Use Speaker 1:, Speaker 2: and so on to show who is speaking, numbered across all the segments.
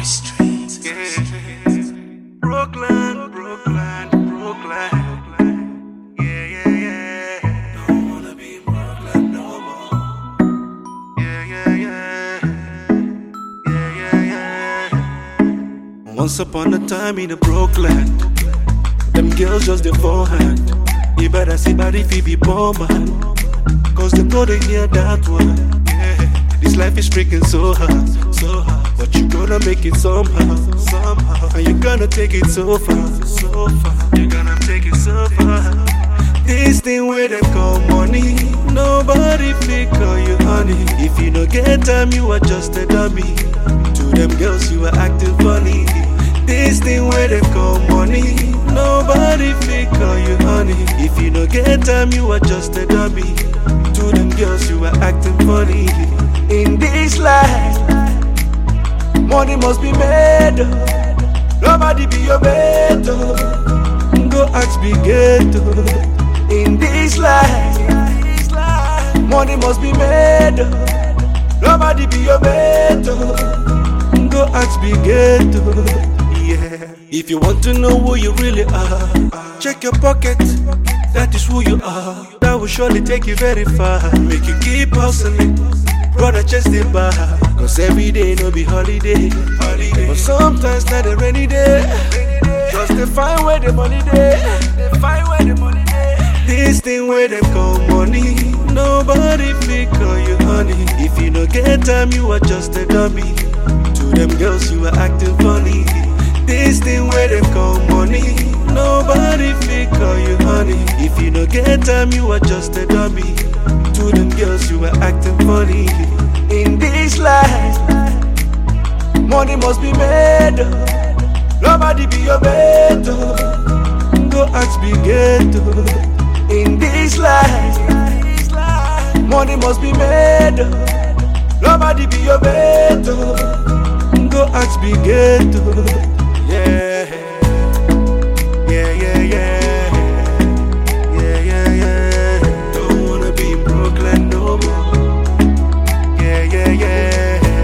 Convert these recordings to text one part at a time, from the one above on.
Speaker 1: streets.
Speaker 2: Brooklyn, Brooklyn, Brooklyn. Yeah.
Speaker 1: Don't wanna be in Brooklyn no more.
Speaker 2: Yeah. Once upon a time in the Brooklyn, them girls just the forehand. You better see body if you be poor man, cause them know they hear that one. This life is freaking so hard, but you gonna make it somehow, and you gonna take it so far, you gonna take it so far. This thing where them call money, nobody fit call you honey. If you no get time, you are just a dummy. To them girls, you are acting funny. This thing where them call money, nobody fit call you honey. If you no get time, you are just a dummy. To them girls, you are acting funny. In this life, money must be made. Nobody be your better. Go ask Big Ghetto. In this life, money must be made. Nobody be your better. Go ask Big Ghetto. Yeah. If you want to know who you really are, check your pocket. That is who you are. That will surely take you very far. Make you keep hustling, brother, chest the bar. Cause every day no be holiday. But sometimes not a rainy day. Just to find where the money day. This thing where them call money, nobody fit call you honey. If you no get time, you are just a dummy. To them girls, you are acting funny. This thing where them call money, nobody fit call you honey. If you no get time, you are just a dummy. To them girls, you are acting funny. In this life, money must be made. Nobody be your better. Go ask Big Ghetto. In this life, money must be made. Nobody be your better. Go ask Big Ghetto. Yeah. Don't wanna be in Brooklyn no more. Yeah.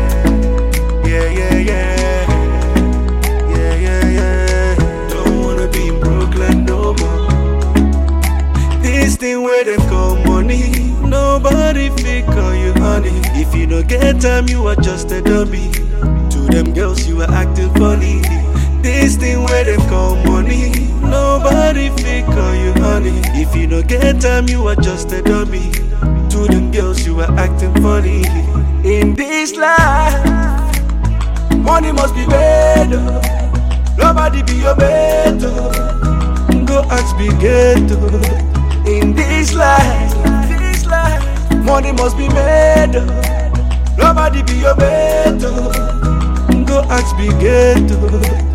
Speaker 2: Don't wanna be in Brooklyn no more. This thing where them call money, nobody fit call you honey. If you no get time, you are just a dummy. To them girls, you are acting funny. This thing where them call money, nobody fit call you honey. If you no get time, you are just a dummy. To them girls, you are acting funny. In this life, money must be made. Nobody be your better. Go ask Big Ghetto. In this life, money must be made. Nobody be your better. Go ask Big Ghetto.